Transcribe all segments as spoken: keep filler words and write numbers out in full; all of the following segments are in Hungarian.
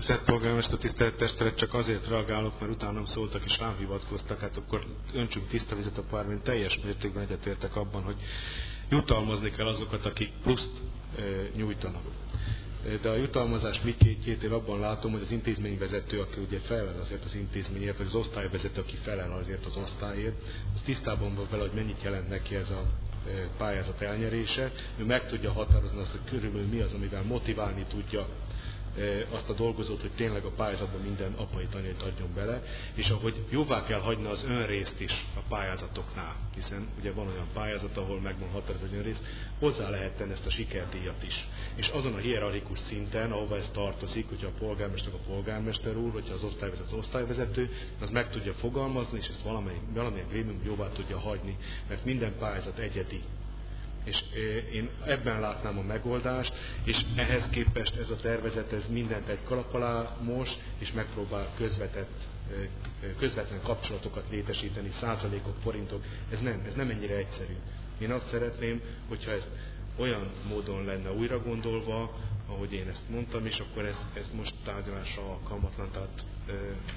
Tisztelt polgármester, tisztelt testület, csak azért reagálok, mert utánam szóltak és rám hivatkoztak, hát akkor öntsünk tiszta vizet a párban. Teljes mértékben egyetértek abban, hogy jutalmazni kell azokat, akik pluszt e, nyújtanak. De a jutalmazás mikéntjét én abban látom, hogy az intézményvezető, aki ugye felel azért az intézményért, vagy az osztályvezető, aki felel azért az osztályért, az tisztában van vele, hogy mennyit jelent neki ez a pályázat elnyerése. Ő meg tudja határozni azt, hogy körülbelül mi az, amivel motiválni tudja azt a dolgozót, hogy tényleg a pályázatban minden apait, anyait adjon bele, és ahogy jóvá kell hagyni az önrészt is a pályázatoknál, hiszen ugye van olyan pályázat, ahol megvan határozat az önrészt, hozzá lehet tenni ezt a sikerdíjat is. És azon a hierarchikus szinten, ahova ez tartozik, hogyha a polgármester a polgármester úr, hogyha az osztályvezető az osztályvezető, az meg tudja fogalmazni, és ezt valamelyik, valamelyik grémium jóvá tudja hagyni, mert minden pályázat egyedi. És én ebben látnám a megoldást, és ehhez képest ez a tervezet ez mindent egy kalap alá mos, és megpróbál közvetett, közvetlen kapcsolatokat létesíteni, százalékok, forintok. Ez nem, ez nem ennyire egyszerű. Én azt szeretném, hogyha ez olyan módon lenne újra gondolva, ahogy én ezt mondtam, és akkor ez, ez most tárgyalásra alkalmatlan, tehát e,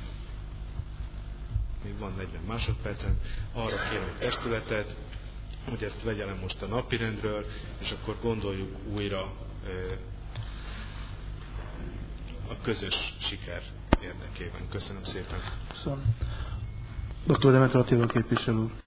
még van negyven másodpercen, arra kérem a testületet, hogy ezt vegye le most a napirendről, és akkor gondoljuk újra a közös siker érdekében. Köszönöm szépen. Köszönöm. doktor Demeter Attila képviselő.